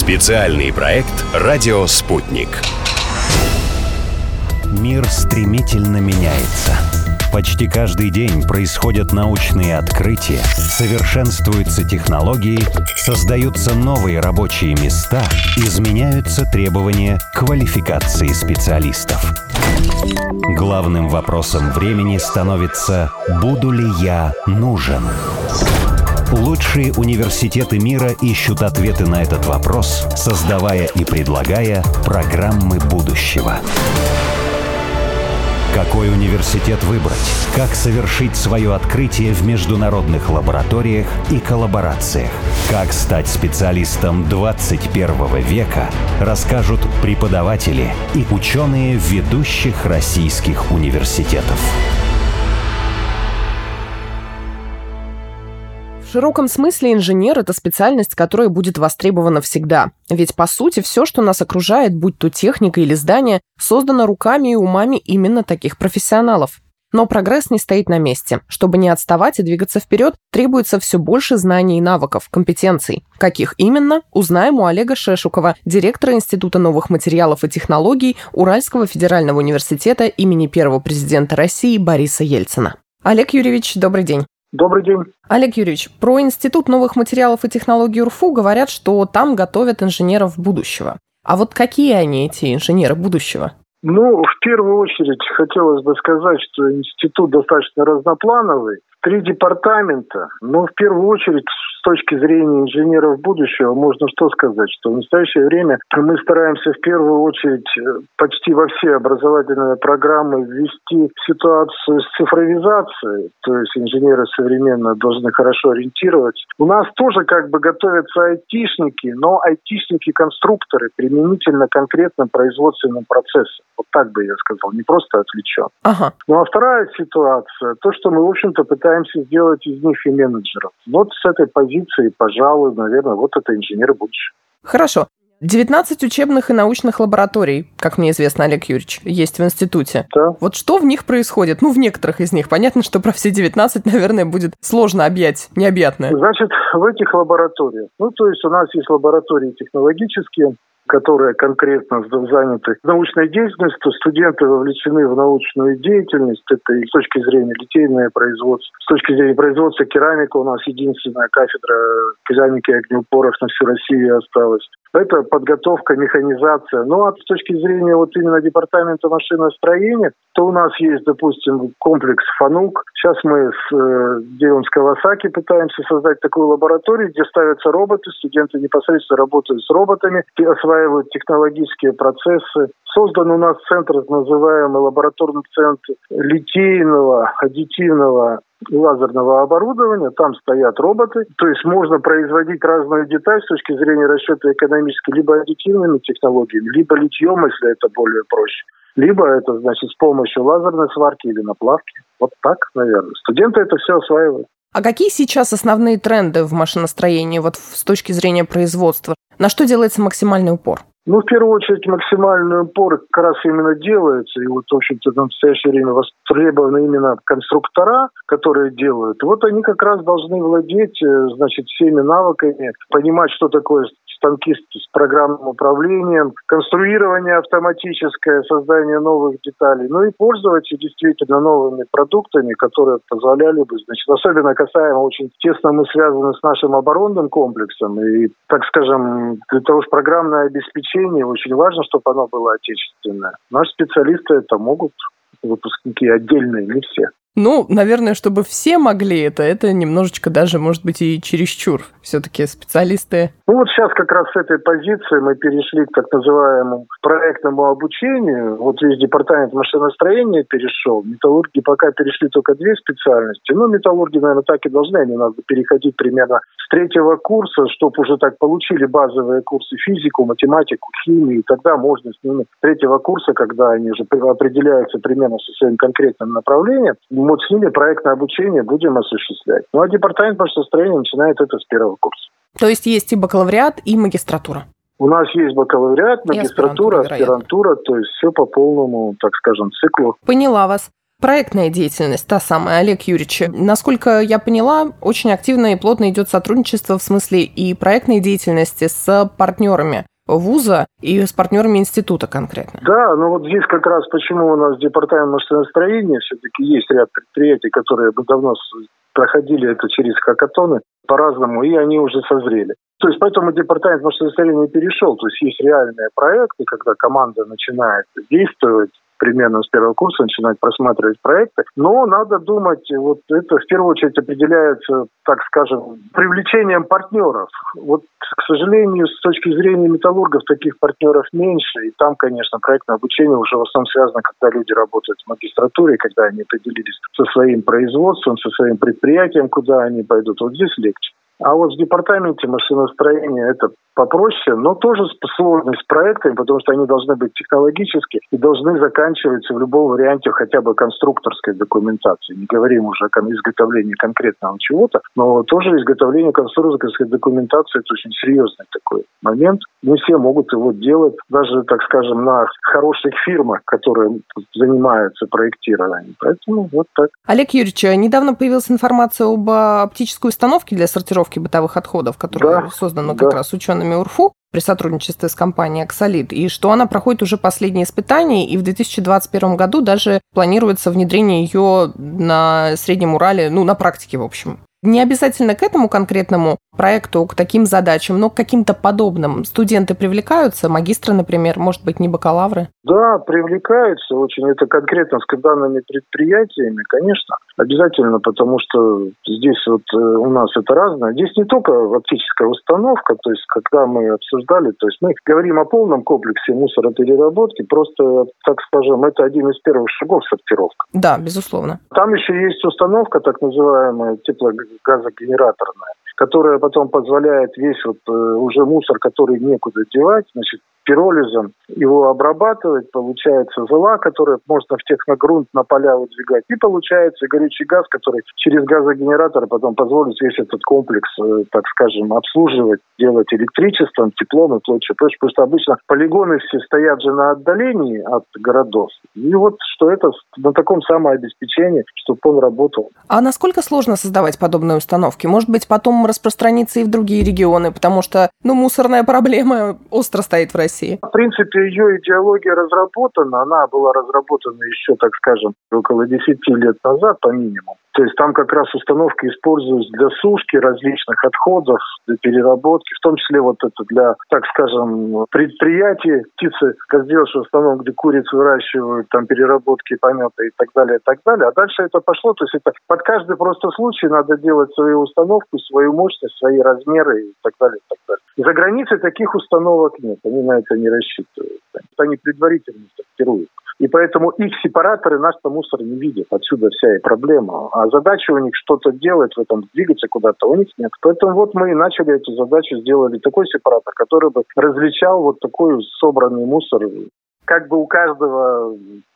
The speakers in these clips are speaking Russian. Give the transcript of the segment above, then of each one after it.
Специальный проект «Радио Спутник». Мир стремительно меняется. Почти каждый день происходят научные открытия, совершенствуются технологии, создаются новые рабочие места, изменяются требования квалификации специалистов. Главным вопросом времени становится «Буду ли я нужен?». Лучшие университеты мира ищут ответы на этот вопрос, создавая и предлагая программы будущего. Какой университет выбрать? Как совершить свое открытие в международных лабораториях и коллаборациях? Как стать специалистом 21 века, расскажут преподаватели и ученые ведущих российских университетов. В широком смысле инженер – это специальность, которая будет востребована всегда. Ведь, по сути, все, что нас окружает, будь то техника или здание, создано руками и умами именно таких профессионалов. Но прогресс не стоит на месте. Чтобы не отставать и двигаться вперед, требуется все больше знаний и навыков, компетенций. Каких именно, узнаем у Олега Шешукова, директора Института новых материалов и технологий Уральского федерального университета имени первого президента России Бориса Ельцина. Олег Юрьевич, добрый день. Добрый день. Олег Юрьевич, про Институт новых материалов и технологий УРФУ говорят, что там готовят инженеров будущего. А вот какие они, эти инженеры будущего? В первую очередь хотелось бы сказать, что институт достаточно разноплановый. 3 департамента, но в первую очередь с точки зрения инженеров будущего можно что сказать, что в настоящее время мы стараемся в первую очередь почти во все образовательные программы ввести ситуацию с цифровизацией, то есть инженеры современно должны хорошо ориентировать. У нас тоже готовятся айтишники, но айтишники-конструкторы применительно конкретным производственным процессам. Вот так бы я сказал, не просто отвлечен. Ага. Ну а вторая ситуация, то, что мы, в общем-то, пытаемся сделать из них и менеджеров. Вот с этой позиции, пожалуй, наверное, вот это инженеры будущего. Хорошо. 19 учебных и научных лабораторий, как мне известно, Олег Юрьевич, есть в институте. Да. Вот что в них происходит? В некоторых из них. Понятно, что про все 19, наверное, будет сложно объять, необъятное. Значит, в этих лабораториях, то есть у нас есть лаборатории технологические, которые конкретно заняты научной деятельностью, студенты вовлечены в научную деятельность, это и с точки зрения литейное производство, с точки зрения производства керамика у нас единственная кафедра керамики и огнеупоров на всю Россию осталась. Это подготовка, механизация. А с точки зрения именно департамента машиностроения, то у нас есть, допустим, комплекс ФАНУК. Сейчас мы с Девом Кавасаки пытаемся создать такую лабораторию, где ставятся роботы, студенты непосредственно работают с роботами, осваивают технологические процессы. Создан у нас центр, так называемый лабораторный центр литейного, аддитивного и лазерного оборудования. Там стоят роботы. То есть можно производить разную деталь с точки зрения расчета экономической либо аддитивными технологиями, либо литьем, если это более проще. Либо это, с помощью лазерной сварки или наплавки. Вот так, наверное. Студенты это все осваивают. А какие сейчас основные тренды в машиностроении с точки зрения производства? На что делается максимальный упор? В первую очередь, максимальный упор как раз именно делается. И в общем-то, в настоящее время востребованы именно конструктора, которые делают. Они как раз должны владеть, всеми навыками, понимать, что такое станки с программным управлением, конструирование автоматическое, создание новых деталей, и пользоваться действительно новыми продуктами, которые позволяли бы, особенно касаемо очень тесно мы связаны с нашим оборонным комплексом, и, так скажем, для того же программное обеспечение очень важно, чтобы оно было отечественное. Наши специалисты это могут, выпускники отдельные, не все. Наверное, чтобы все могли это немножечко даже, может быть, и чересчур. Все-таки специалисты... Сейчас как раз с этой позиции мы перешли к так называемому проектному обучению. Весь департамент машиностроения перешел. Металлурги пока перешли только 2 специальности. Металлурги, наверное, так и должны. Они надо переходить примерно с 3-го курса, чтобы уже так получили базовые курсы физику, математику, химию. И тогда можно с ними 3-го курса, когда они уже определяются примерно со своим конкретным направлением, с ними проектное обучение будем осуществлять. А департамент машиностроения начинает это с 1-го курса. То есть и бакалавриат, и магистратура? У нас есть бакалавриат, магистратура, аспирантура, то есть все по полному, так скажем, циклу. Поняла вас. Проектная деятельность, та самая, Олег Юрьевич. Насколько я поняла, очень активно и плотно идет сотрудничество в смысле и проектной деятельности с партнерами вуза и с партнерами института конкретно. Да, но вот здесь как раз почему у нас департамент машиностроения, все-таки есть ряд предприятий, которые бы давно проходили это через хакатоны по-разному, и они уже созрели. То есть поэтому департамент машиностроения перешел. То есть есть реальные проекты, когда команда начинает действовать, примерно с первого курса начинать просматривать проекты. Но надо думать, вот это в первую очередь определяется, так скажем, привлечением партнеров. Вот, к сожалению, с точки зрения металлургов таких партнеров меньше. И там, конечно, проектное обучение уже в основном связано, когда люди работают в магистратуре, когда они определились со своим производством, со своим предприятием, куда они пойдут. Вот здесь легче. А вот в департаменте машиностроения это попроще, но тоже сложность с проектами, потому что они должны быть технологические и должны заканчиваться в любом варианте хотя бы конструкторской документации. Не говорим уже о изготовлении конкретного чего-то, но тоже изготовление конструкторской документации – это очень серьезный такой момент. Не все могут его делать, даже, так скажем, на хороших фирмах, которые занимаются проектированием. Поэтому вот так. Олег Юрьевич, недавно появилась информация об оптической установке для сортировки бытовых отходов, которая создана как раз учеными УРФУ при сотрудничестве с компанией «Аксолит», и что она проходит уже последние испытания, и в 2021 году даже планируется внедрение ее на Среднем Урале, на практике, в общем. Не обязательно к этому конкретному проекту, к таким задачам, но к каким-то подобным. Студенты привлекаются, магистры, например, может быть, не бакалавры? Да, привлекаются очень. Это конкретно с данными предприятиями, конечно, обязательно, потому что здесь вот у нас это разное. Здесь не только оптическая установка, то есть когда мы обсуждали, то есть мы говорим о полном комплексе мусоропереработки, просто, так скажем, это один из первых шагов сортировка. Да, безусловно. Там еще есть установка, так называемая теплогазогенераторная, которая потом позволяет весь уже мусор, который некуда девать, пиролизом его обрабатывать, получается зола, которая можно в техногрунт на поля выдвигать, и получается горючий газ, который через газогенератор потом позволит весь этот комплекс, так скажем, обслуживать, делать электричеством, теплом и прочее. Потому что обычно полигоны все стоят же на отдалении от городов. И вот что это на таком самообеспечении, чтобы он работал. А насколько сложно создавать подобные установки? Может быть, потом распространиться и в другие регионы, потому что, мусорная проблема остро стоит в России. В принципе, ее идеология разработана. Она была разработана еще, так скажем, около 10 лет назад, по минимуму. То есть там как раз установки используются для сушки различных отходов, для переработки, в том числе это для, так скажем, предприятий, птицеразделочных установок, где куриц выращивают, там переработки помета и так далее, и так далее. А дальше это пошло, то есть это под каждый просто случай надо делать свою установку, свою мощность, свои размеры и так далее, и так далее. За границей таких установок нет, они на это не рассчитывают. Они предварительно сортируют. И поэтому их сепараторы наш-то мусор не видят. Отсюда вся и проблема. А задача у них что-то делать в этом, двигаться куда-то, у них нет. Поэтому мы и начали эту задачу, сделали такой сепаратор, который бы различал такой собранный мусор. Как бы у каждого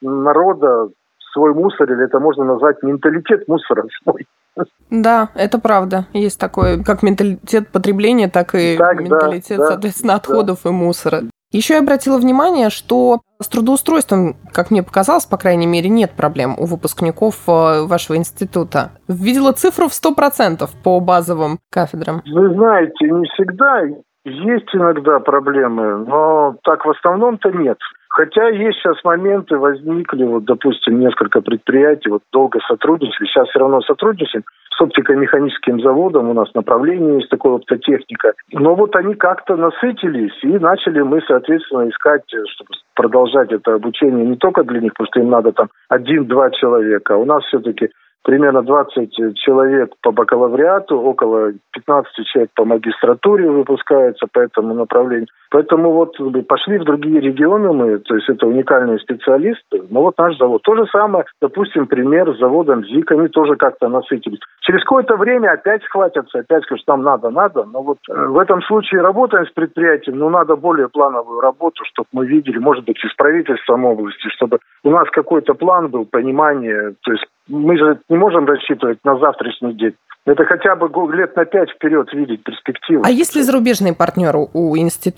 народа свой мусор, или это можно назвать менталитет мусора свой. Да, это правда. Есть такой, как менталитет потребления, так и менталитет, соответственно, отходов и мусора. Еще я обратила внимание, что с трудоустройством, как мне показалось, по крайней мере, нет проблем у выпускников вашего института. Видела цифру в 100% по базовым кафедрам. Вы знаете, не всегда. Есть иногда проблемы, но так в основном-то нет. Хотя есть сейчас моменты, возникли, допустим, несколько предприятий, долго сотрудничали, сейчас все равно сотрудничаем с оптико-механическим заводом, у нас направление есть такое, оптотехника. Но они как-то насытились, и начали мы, соответственно, искать, чтобы продолжать это обучение не только для них, потому что им надо 1-2 человека, а у нас все-таки примерно 20 человек по бакалавриату, около 15 человек по магистратуре выпускаются по этому направлению. Поэтому пошли в другие регионы мы, то есть это уникальные специалисты. Но наш завод. То же самое, допустим, пример с заводом ЗИК, они тоже как-то насытились. Через какое-то время опять схватятся, опять скажут, что нам надо. Но в этом случае работаем с предприятием, но надо более плановую работу, чтобы мы видели, может быть, и с правительством области, чтобы у нас какой-то план был, понимание, то есть мы же не можем рассчитывать на завтрашний день. Это хотя бы лет на 5 вперед видеть перспективу. А есть ли зарубежные партнеры у института?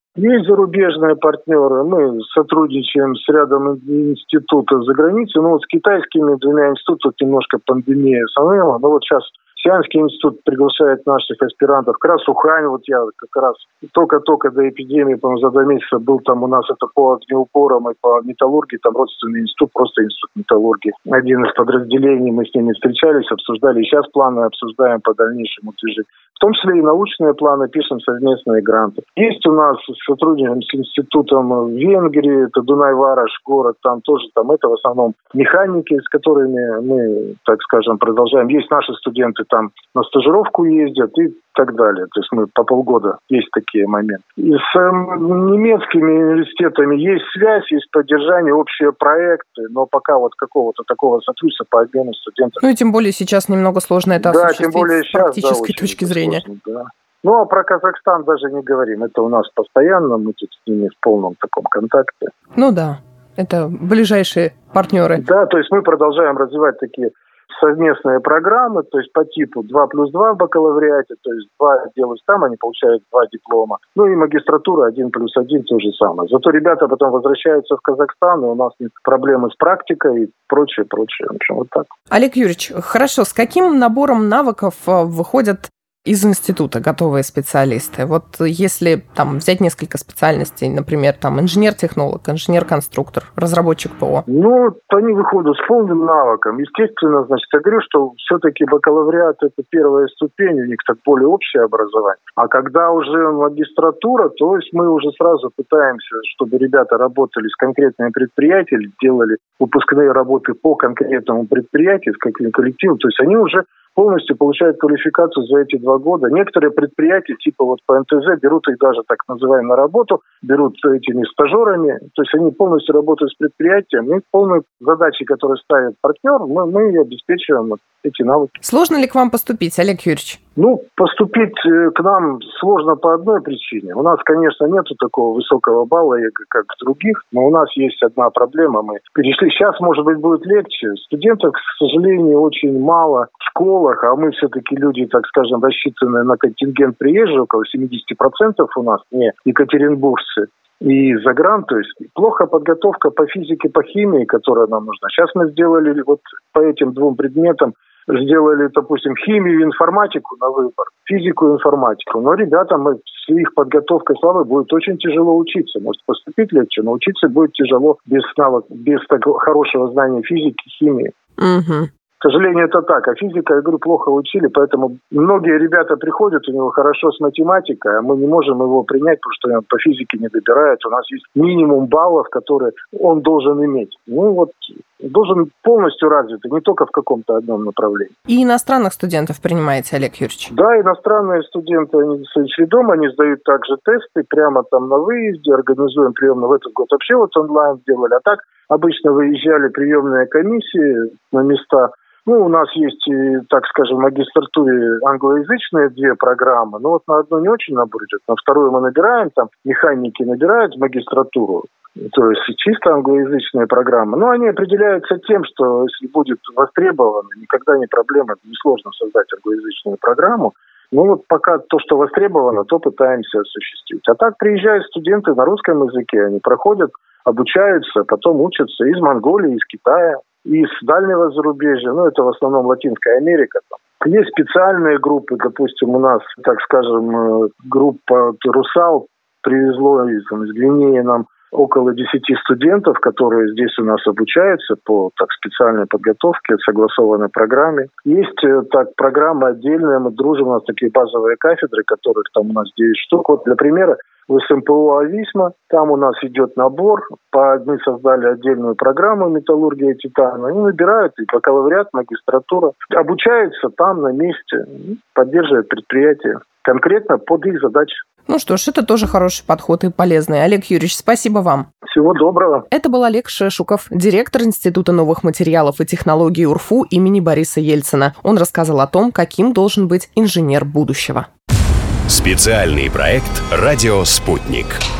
Есть зарубежные партнеры. Мы сотрудничаем с рядом институтов за границей. Но вот с китайскими двумя институтами немножко пандемия сломила. Но вот сейчас Сианский институт приглашает наших аспирантов. Как раз Ухань, вот я как раз только-только до эпидемии, по-моему, за 2 месяца был там у нас это по огнеупорам и по металлургии, там родственный институт, просто институт металлургии. Один из подразделений, мы с ними встречались, обсуждали. И сейчас планы обсуждаем по дальнейшему движению. В том числе и научные планы, пишем совместные гранты. Есть у нас сотрудничаем с институтом в Венгрии, это Дунай-Вараш город, там тоже, там это в основном механики, с которыми мы, так скажем, продолжаем. Есть наши студенты, там на стажировку ездят и так далее. То есть мы по полгода, есть такие моменты. И с немецкими университетами есть связь, есть поддержание, общие проекты, но пока вот какого-то такого сотрудничества по обмену студентов. Ну и тем более сейчас немного сложно это осуществить, тем более сейчас, с практической точки зрения. Сложно, да. Ну, а про Казахстан даже не говорим. Это у нас постоянно, мы тут с ними в полном таком контакте. Ну да, это ближайшие партнеры. Да, то есть мы продолжаем развивать такие совместные программы, то есть по типу 2+2 в бакалавриате, то есть 2 делают там, они получают 2 диплома. Ну и магистратура 1+1 то же самое. Зато ребята потом возвращаются в Казахстан, и у нас нет проблемы с практикой и прочее. В общем, вот так. Олег Юрьевич, хорошо, с каким набором навыков выходят из института готовые специалисты? Вот если там взять несколько специальностей, например, там инженер-технолог, инженер-конструктор, разработчик ПО. Ну, они выходят с полным навыком. Естественно, значит, я говорю, что все-таки бакалавриат – это первая ступень, у них так более общее образование. А когда уже магистратура, то есть мы уже сразу пытаемся, чтобы ребята работали с конкретными предприятиями, делали выпускные работы по конкретному предприятию, с каким коллективом, то есть они уже полностью получают квалификацию за эти 2 года. Некоторые предприятия, типа вот по НТЗ, берут их даже, так называемую, на работу, берут этими стажерами, то есть они полностью работают с предприятием, и полные задачи, которые ставит партнер, мы обеспечиваем эти навыки. Сложно ли к вам поступить, Олег Юрьевич? Ну, поступить к нам сложно по одной причине. У нас, конечно, нету такого высокого балла, как в других, но у нас есть одна проблема. Мы перешли. Сейчас, может быть, будет легче. Студентов, к сожалению, очень мало в школах, а мы все-таки люди, так скажем, рассчитанные на контингент приезжих, около 70% у нас не екатеринбуржцы. И загран, то есть плохо подготовка по физике, по химии, которая нам нужна. Сейчас мы сделали вот по этим 2 предметам, сделали, допустим, химию и информатику на выбор, физику и информатику. Но ребятам с их подготовкой слабой будет очень тяжело учиться. Может, поступить легче, но учиться будет тяжело без навыков, без такого хорошего знания физики, химии. Угу. К сожалению, это так. А физика, я говорю, плохо учили, поэтому многие ребята приходят, у него хорошо с математикой, а мы не можем его принять, потому что он по физике не добирает. У нас есть минимум баллов, которые он должен иметь. Ну вот, должен полностью развитый, не только в каком-то одном направлении. И иностранных студентов принимаете, Олег Юрьевич? Да, иностранные студенты, они сведомы, они сдают также тесты прямо там на выезде, организуем приемные. В этот год вообще вот онлайн сделали, а так обычно выезжали приемные комиссии на места. Ну, у нас есть, так скажем, в магистратуре англоязычные 2 программы, но вот на одну не очень набор идет, на вторую мы набираем, там механики набирают в магистратуру, то есть чисто англоязычные программы. Но они определяются тем, что если будет востребовано, никогда не проблема, несложно создать англоязычную программу. Ну вот пока то, что востребовано, то пытаемся осуществить. А так приезжают студенты на русском языке, они проходят, обучаются, потом учатся из Монголии, из Китая, из дальнего зарубежья, ну это в основном Латинская Америка. Есть специальные группы, допустим, у нас, так скажем, группа «Русал» привезло из Гвинеи нам около 10 студентов, которые здесь у нас обучаются по специальной подготовке, согласованной программе. Есть так программа отдельная, мы дружим, у нас такие базовые кафедры, которых там у нас 9 штук. Вот для примера, в СМПУ «Ависма», там у нас идет набор, мы создали отдельную программу «Металлургия титана», они набирают и бакалавриат, магистратура, обучаются там на месте, поддерживают предприятия конкретно под их задачи. Ну что ж, это тоже хороший подход и полезный. Олег Юрьевич, спасибо вам. Всего доброго. Это был Олег Шешуков, директор Института новых материалов и технологий УрФУ имени Бориса Ельцина. Он рассказал о том, каким должен быть инженер будущего. Специальный проект «Радио Спутник».